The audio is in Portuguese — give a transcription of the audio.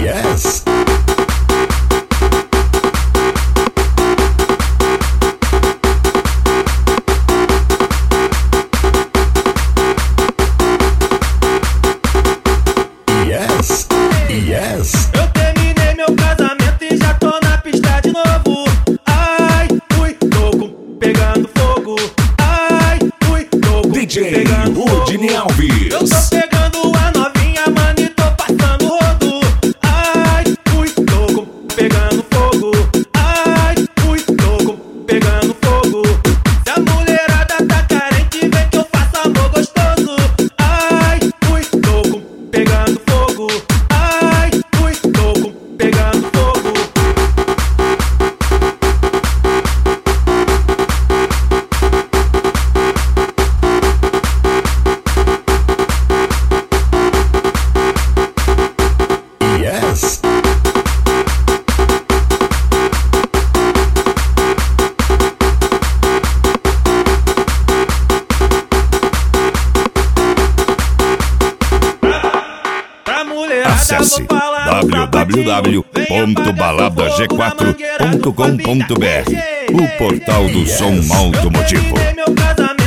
Yes. Yes. Yes. Eu terminei meu casamento e já tô na pista de novo. Ai, fui, tô pegando fogo. Ai, fui, tô DJ pegando fogo. Rudney Alves. Eu tô pegando a novinha, mano, e tô passando rodo. Ai, fui, tô pegando fogo. Ai, fui, tô pegando fogo. Se a mulherada tá carente, vem que eu faço amor gostoso. Ai, fui, tô pegando fogo. Ai, fui, tô pegando fogo. Yes. Pra mulherada Acesse vou falar no www.baladag4.com.br, o portal do som automotivo. Eu terminei meu casamento